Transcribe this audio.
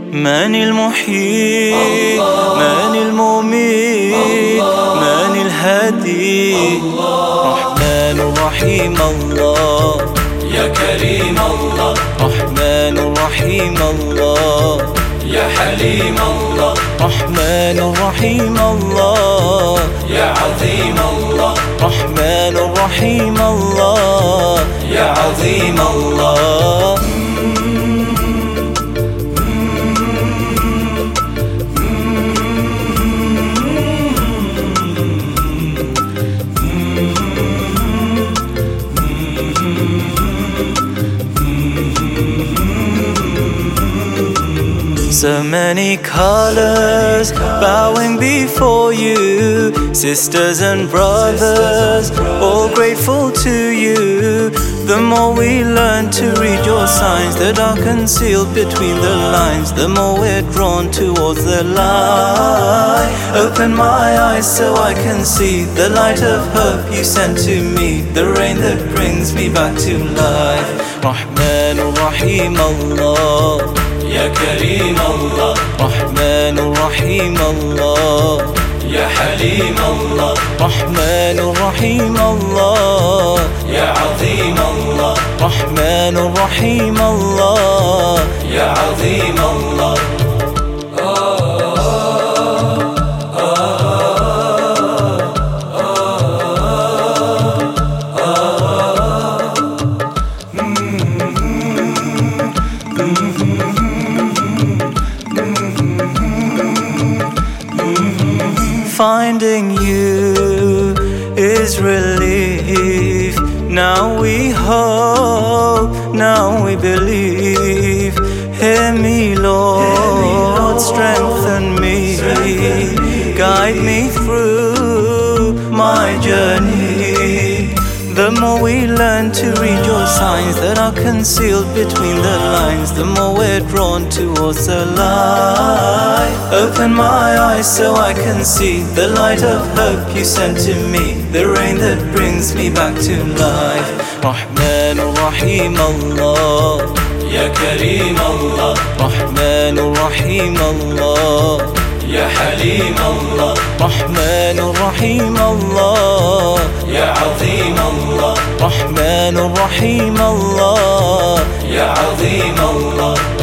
من المحيي من المميت من الهادي رحمن رحيم الله يا كريم الله رحمن رحيم الله يا حليم الله رحمن رحيم الله يا عظيم الله رحمن رحيم الله يا عظيم الله So many colors bowing before you, sisters and brothers, all grateful to you. The more we learn to read your signs that are concealed between the lines, the more we're drawn towards the light. Open my eyes so I can see the light of hope you sent to me, the rain that brings me back to life. Rahman Rahim Allah, يا كريم الله رحمن رحيم الله يا حليم الله رحمن رحيم الله يا عظيم الله رحمن رحيم الله يا عظيم الله Finding you is relief. Now we hope, now we believe. Hear me, Lord, strengthen me, guide me through my journey. The more we learn to read your signs that are concealed between the lines, the more we're drawn towards the light. Open my eyes so I can see the light of hope you sent to me, the rain that brings me back to life. Rahman Rahim Allah, يا كريم الله Rahman Rahim Allah, يا حليم الله Rahman Rahim Allah, يا عظيم الله Rahman Rahim Allah, يا عظيم الله